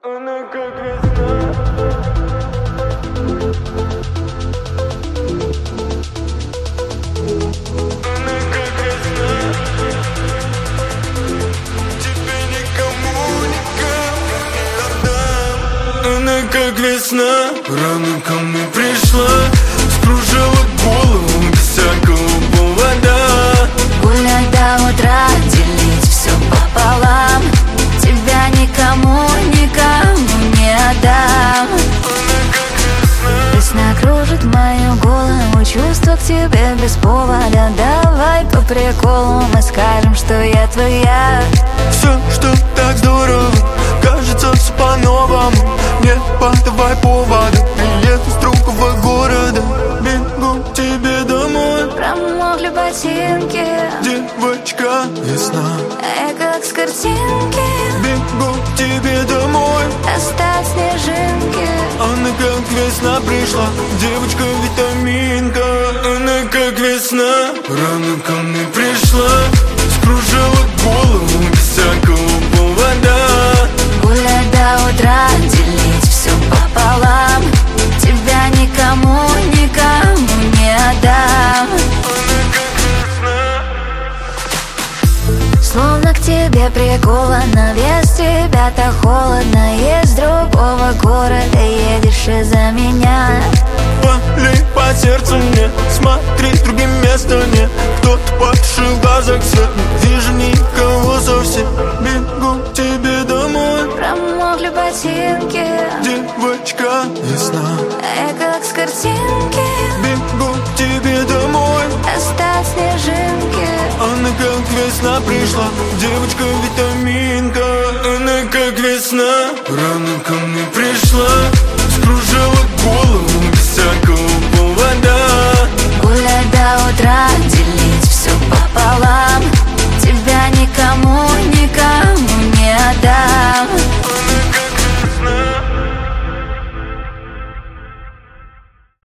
Она как весна. Она как весна. Тебе никому не отдам. Она как весна. Рано ко мне пришла, скружила голову без всякого повода. Гулять до утра, делить все пополам. Тебя никому не отдам. Весна кружит мою голову, чувства к тебе без повода. Давай по приколу мы скажем, что я твоя. Все, что так здорово, кажется все по-новому. Не подавай повода, билет из другого города. Бегу к тебе домой, Промокли ботинки, девочка, весна. я как с картинки. Бегу к тебе домой, Оставь снежинки. она как весна пришла, девочка-витаминка. Она как весна. Рано ко мне пришла, скружила голову без всякого повода. Гулять до утра, делить все пополам. Тебя никому не отдам. Словно к тебе приковано, без тебя так холодно. Из другого города едешь из-за меня. Болей по сердцу мне, смотри, другим местом нет. Кто-то потушил глаза к свету, не вижу никого совсем. Бегу к тебе домой, Промокли ботинки, девочка, весна. я как с картинки. Бегу к тебе домой, Оставь снежинки. она как весна пришла, девочка-витаминка. Она как весна. Рано ко мне пришла, скружила голову